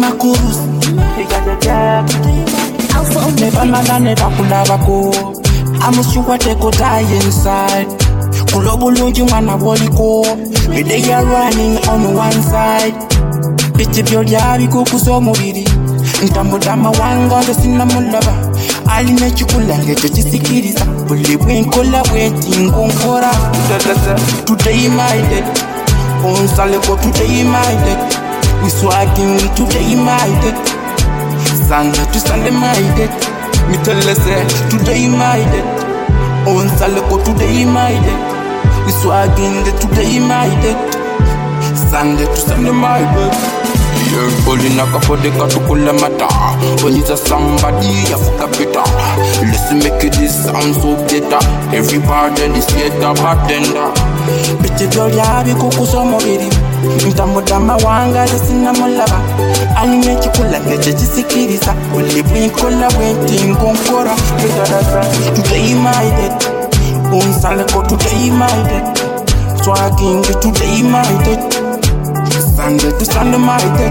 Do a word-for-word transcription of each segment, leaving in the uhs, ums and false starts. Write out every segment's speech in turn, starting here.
makurus never mala never kulabako amushuwa teko die inside kulobulungi mwana boliko they are running on one side bichi byolyabi kukuso mubiri ntambuda mawanga ndasina mulaba aline chikula ngecho chisikiriza buli bwenkola bwetingo nkora today my day on sale ko today my day we swagging today my day Sunday to Sunday my day me tell us today my day on sale ko today my day we swagging today my day Sunday to Sunday my day. You're pulling a cup of the Katukula Mata. When it's a somebody, you fuck a better. Let's make it this sound so better. Everybody is yet a bartender. Bitch, if you're yabi, kuku so mobili. Mtamudama wanga, the cinnamolava. Ali make you cool and get a chisikirisa. Will live in cola waiting, gonkora. Today, my day. On Salako, today, my day. Swagging, today, my day. Sunday to Sunday my day,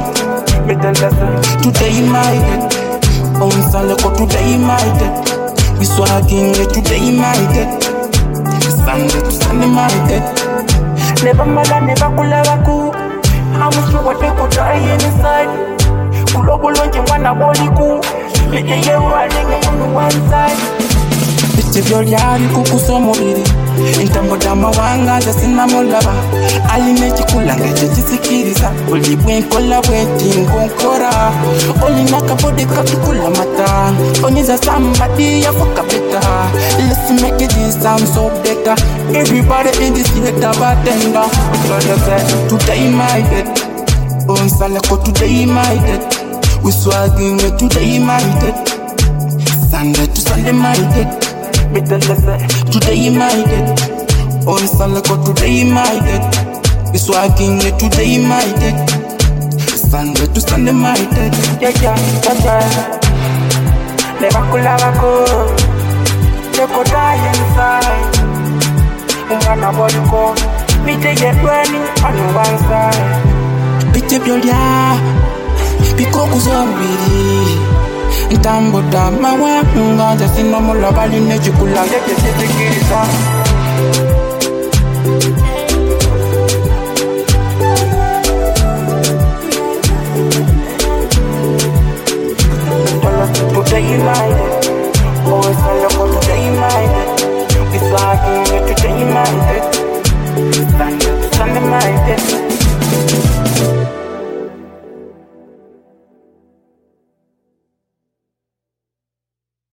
today my day. On Sunday ko today my day. We swagging today my day. Sunday to Sunday my day. Never mala never kulabaku. I wish you would take die inside. Kulobulonje mwana boliku. Leke ye running on one side. Bichi byolyabi kukuso mubiri ntambuda mawanga ndasina mulaba aline chikula ngecho chisikiriza buli bwenkola bwetingo nkora olina kabode katukula mata onyeza somebody ya fuck better. Let's make it this sound so better. Everybody in this here the bartender. Today my day on salako today my day we swagging today my day Sunday to Sunday my day. Today my day, on Salako today my day. We swagging today my day. Sunday to Sunday my day. Yeah yeah yeah yeah. Never kulabako, never die inside. Umwana boliko, me take it running on one side. Bitch byolya, bikoko zombiri. Ntambuda mawanga ndasina mulaba line chikula ngeke chisikiriza